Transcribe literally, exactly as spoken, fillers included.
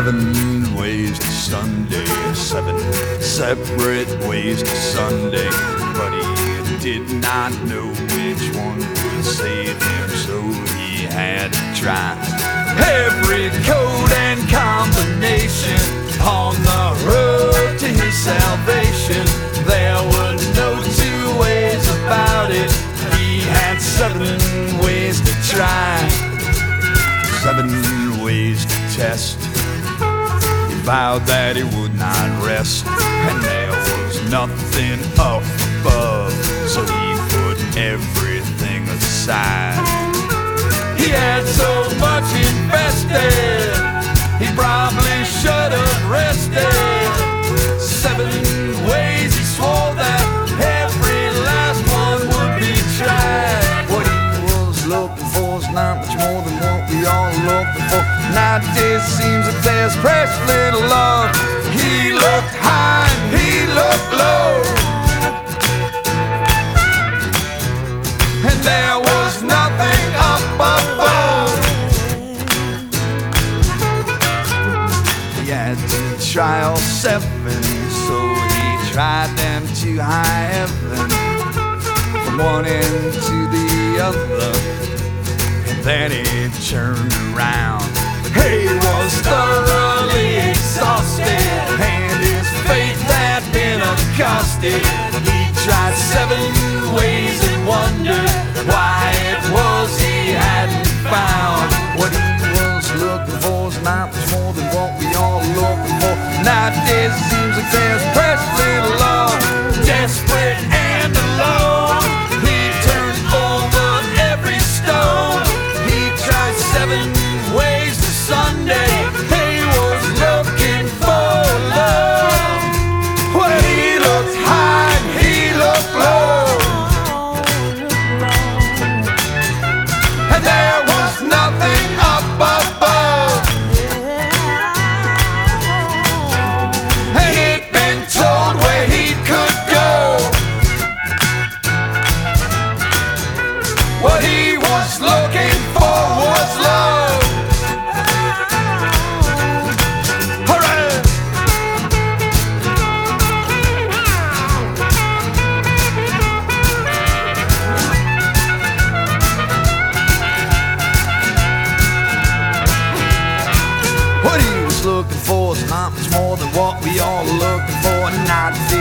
Seven ways to Sunday, seven separate ways to Sunday, but he did not know which one would save him, so he had to try every code and combination on the road to his salvation. There were no two ways about it. He had seven ways to try, seven ways to test. He vowed that he would not rest, and there was nothing up above, so he put everything aside. He had so much invested, he probably should have rested. Seven ways he swore that every last one would be tried. What he was looking for is not much more than what we all looking for. Nowadays seems like there's precious little love. He looked high and he looked low, and there was nothing up above. He had to try all seven, so he tried them to high heaven, from one end to the other, and then he turned around. He was thoroughly exhausted, and his faith had been accosted. He tried seven ways and wondered why it was he hadn't found. What he was looking for is not much more than what we all looking for. Nowadays it seems like there's precious little love, desperate and alone. He turned over every stone. He tried seven ways to Sunday. He was looking for love. Well, he looked high and he looked low, and there was nothing up above. And he'd been told where he could go. What he was looking for was love. Hooray! What he was looking for is not much more than what we all are looking for. And not